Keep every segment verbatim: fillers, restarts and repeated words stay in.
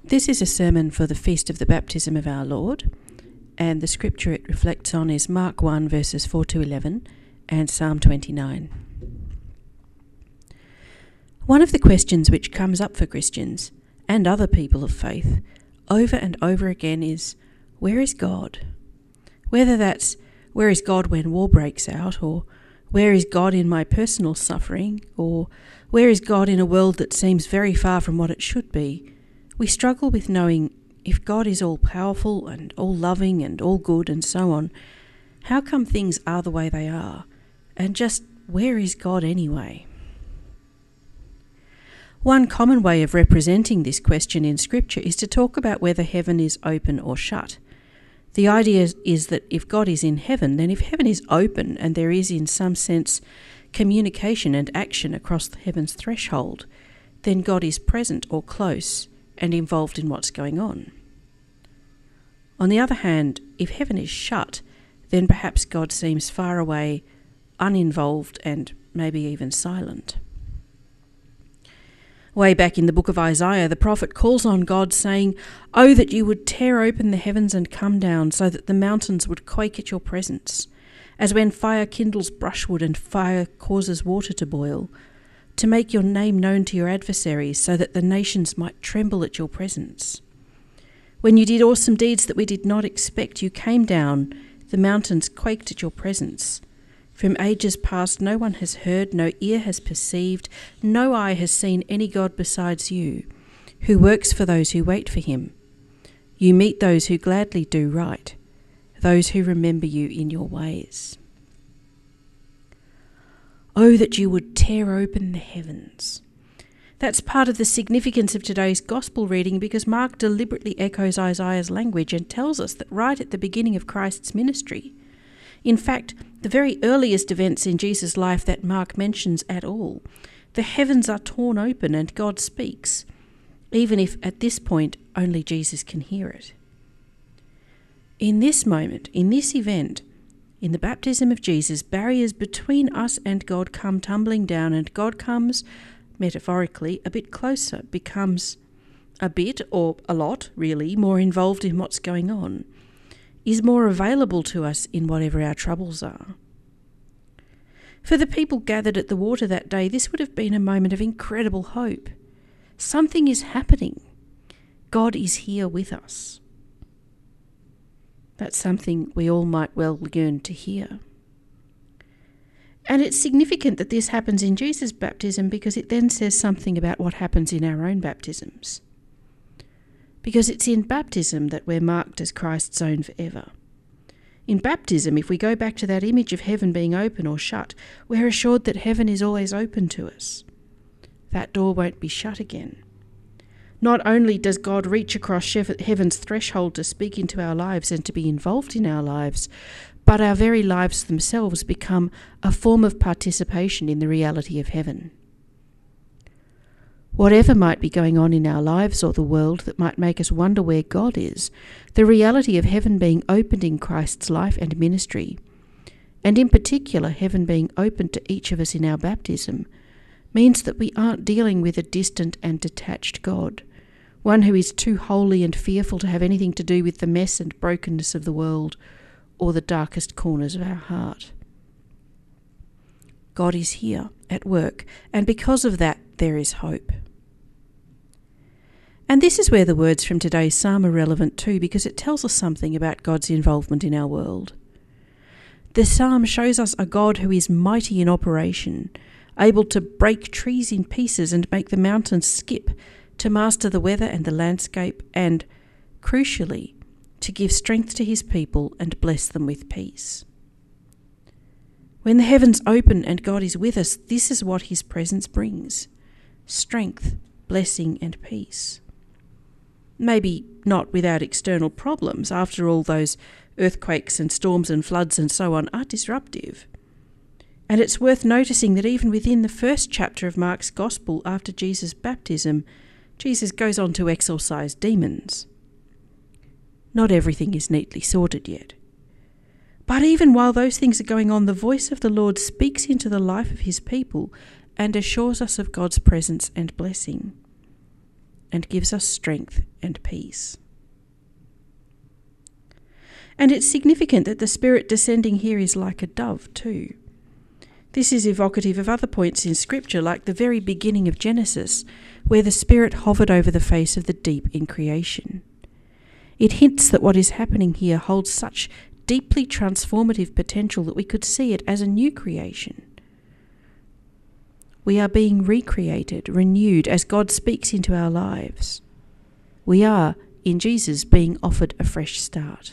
This is a sermon for the Feast of the Baptism of our Lord, and the scripture it reflects on is Mark one verses four to eleven and Psalm twenty-nine. One of the questions which comes up for Christians and other people of faith over and over again is, where is God? Whether that's, where is God when war breaks out, or where is God in my personal suffering, or where is God in a world that seems very far from what it should be, we struggle with knowing if God is all-powerful and all-loving and all-good and so on, how come things are the way they are? And just where is God anyway? One common way of representing this question in Scripture is to talk about whether heaven is open or shut. The idea is that if God is in heaven, then if heaven is open and there is in some sense communication and action across heaven's threshold, then God is present or close and involved in what's going on. On the other hand, if heaven is shut, then perhaps God seems far away, uninvolved, and maybe even silent. Way back in the book of Isaiah, the prophet calls on God saying, "Oh, that you would tear open the heavens and come down, so that the mountains would quake at your presence, as when fire kindles brushwood and fire causes water to boil, to make your name known to your adversaries, so that the nations might tremble at your presence. When you did awesome deeds that we did not expect, you came down, the mountains quaked at your presence. From ages past no one has heard, no ear has perceived, no eye has seen any God besides you, who works for those who wait for him. You meet those who gladly do right, those who remember you in your ways." Oh, that you would tear open the heavens. That's part of the significance of today's gospel reading, because Mark deliberately echoes Isaiah's language and tells us that right at the beginning of Christ's ministry, in fact, the very earliest events in Jesus' life that Mark mentions at all, the heavens are torn open and God speaks, even if at this point only Jesus can hear it. In this moment, in this event, in the baptism of Jesus, barriers between us and God come tumbling down, and God comes, metaphorically, a bit closer, becomes a bit, or a lot really, more involved in what's going on, is more available to us in whatever our troubles are. For the people gathered at the water that day, this would have been a moment of incredible hope. Something is happening. God is here with us. That's something we all might well yearn to hear. And it's significant that this happens in Jesus' baptism, because it then says something about what happens in our own baptisms. Because it's in baptism that we're marked as Christ's own forever. In baptism, if we go back to that image of heaven being open or shut, we're assured that heaven is always open to us. That door won't be shut again. Not only does God reach across heaven's threshold to speak into our lives and to be involved in our lives, but our very lives themselves become a form of participation in the reality of heaven. Whatever might be going on in our lives or the world that might make us wonder where God is, the reality of heaven being opened in Christ's life and ministry, and in particular heaven being opened to each of us in our baptism, means that we aren't dealing with a distant and detached God, one who is too holy and fearful to have anything to do with the mess and brokenness of the world or the darkest corners of our heart. God is here at work, and because of that there is hope. And this is where the words from today's psalm are relevant too, because it tells us something about God's involvement in our world. The psalm shows us a God who is mighty in operation, able to break trees in pieces and make the mountains skip, to master the weather and the landscape, and, crucially, to give strength to his people and bless them with peace. When the heavens open and God is with us, this is what his presence brings: strength, blessing, and peace. Maybe not without external problems. After all, those earthquakes and storms and floods and so on are disruptive. And it's worth noticing that even within the first chapter of Mark's Gospel, after Jesus' baptism, Jesus goes on to exorcise demons. Not everything is neatly sorted yet. But even while those things are going on, the voice of the Lord speaks into the life of his people and assures us of God's presence and blessing. and gives us strength and peace. And it's significant that the Spirit descending here is like a dove too. This is evocative of other points in Scripture, like the very beginning of Genesis, where the Spirit hovered over the face of the deep in creation. It hints that what is happening here holds such deeply transformative potential that we could see it as a new creation. We are being recreated, renewed, as God speaks into our lives. We are, in Jesus, being offered a fresh start.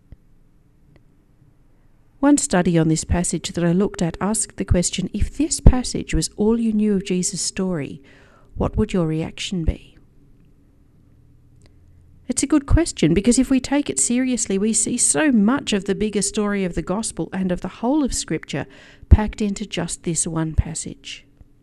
One study on this passage that I looked at asked the question, if this passage was all you knew of Jesus' story, what would your reaction be? It's a good question, because if we take it seriously, we see so much of the bigger story of the gospel and of the whole of Scripture packed into just this one passage.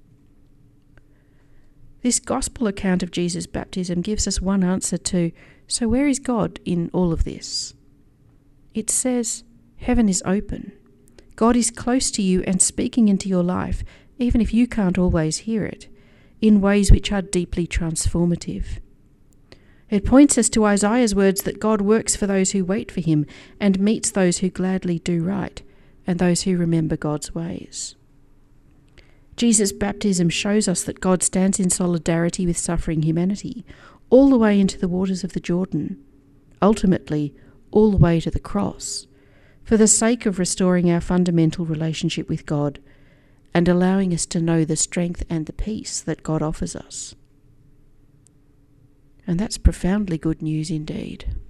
This gospel account of Jesus' baptism gives us one answer to, so where is God in all of this? It says, heaven is open. God is close to you and speaking into your life, even if you can't always hear it, in ways which are deeply transformative. It points us to Isaiah's words that God works for those who wait for him and meets those who gladly do right and those who remember God's ways. Jesus' baptism shows us that God stands in solidarity with suffering humanity, all the way into the waters of the Jordan, ultimately all the way to the cross, for the sake of restoring our fundamental relationship with God and allowing us to know the strength and the peace that God offers us. And that's profoundly good news indeed.